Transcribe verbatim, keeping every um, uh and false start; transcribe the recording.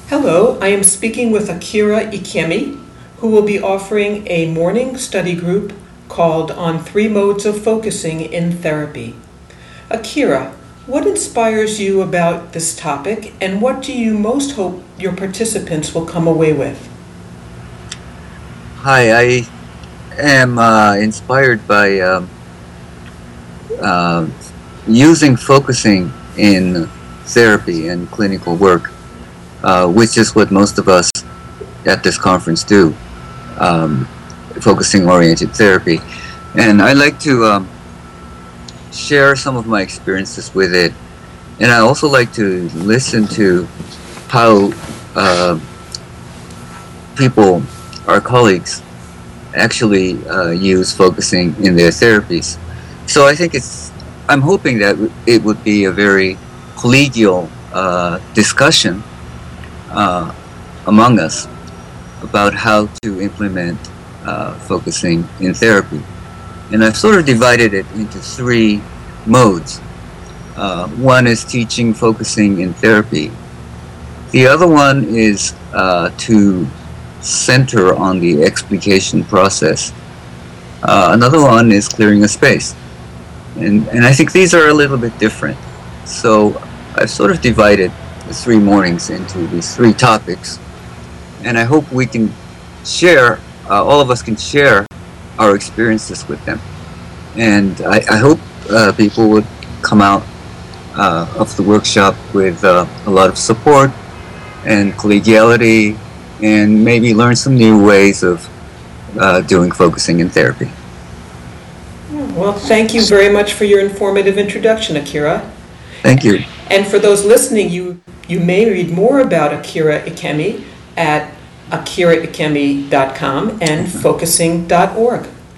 Hello, I am speaking with Akira Ikemi, who will be offering a morning study group called On Three Modes of Focusing in Therapy. Akira, what inspires you about this topic, and what do you most hope your participants will come away with? Hi, I am uh, inspired by um, uh, using focusing in therapy and clinical work, uh, which is what most of us at this conference do, um, focusing-oriented therapy. And I like to um, share some of my experiences with it, and I also like to listen to how uh, people, our colleagues, actually uh, use focusing in their therapies. So I think it's, I'm hoping that it would be a very collegial uh, discussion uh, among us about how to implement uh, focusing in therapy. And I've sort of divided it into three modes. Uh, one is teaching focusing in therapy. The other one is uh, to center on the explication process. Uh, another one is clearing a space. And, and I think these are a little bit different. So I've sort of divided the three mornings into these three topics. And I hope we can share, uh, all of us can share our experiences with them. And I, I hope uh, people would come out uh, of the workshop with uh, a lot of support and collegiality, and maybe learn some new ways of uh, doing focusing in therapy. Well, thank you very much for your informative introduction, Akira. Thank you. And for those listening, you, you may read more about Akira Ikemi at akira ikemi dot com and focusing dot org.